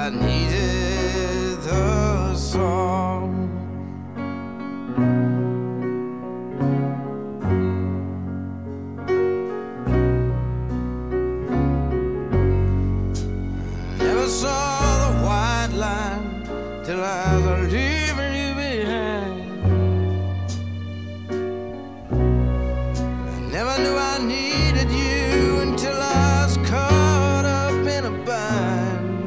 I needed the song. Never saw the white line till I was leaving you behind. I never knew I needed you until I was caught up in a bind.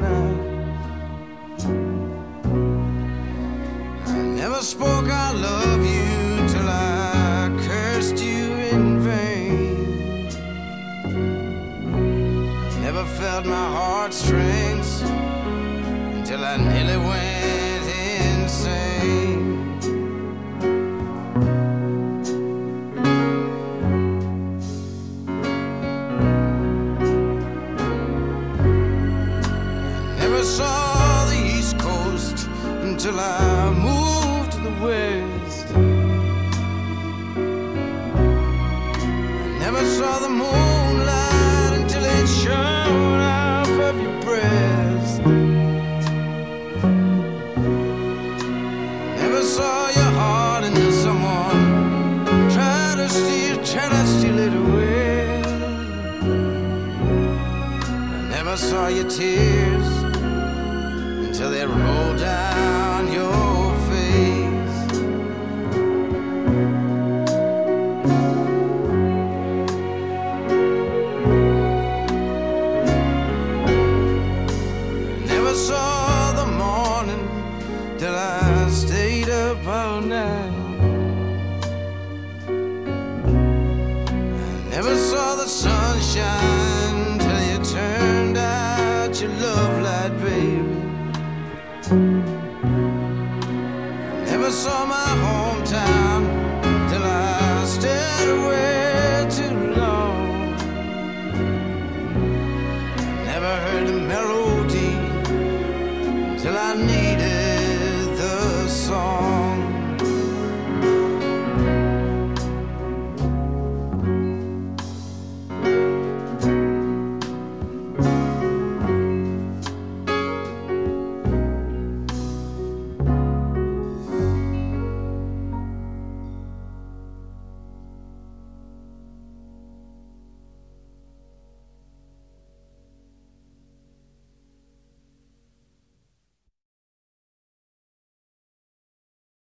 I never spoke I love you till I cursed you in vain. I never felt my heartstrings until I nearly went insane. Never saw the East Coast until I moved to the West. I never saw the moonlight until it shone off of your breast. Never saw your heart into someone try to steal it away. I never saw your tears until they rolled down your face. Never saw the morning till I stayed up all night. I never saw the sunshine till you turned out your love light, baby. Never saw my hometown till I stared away.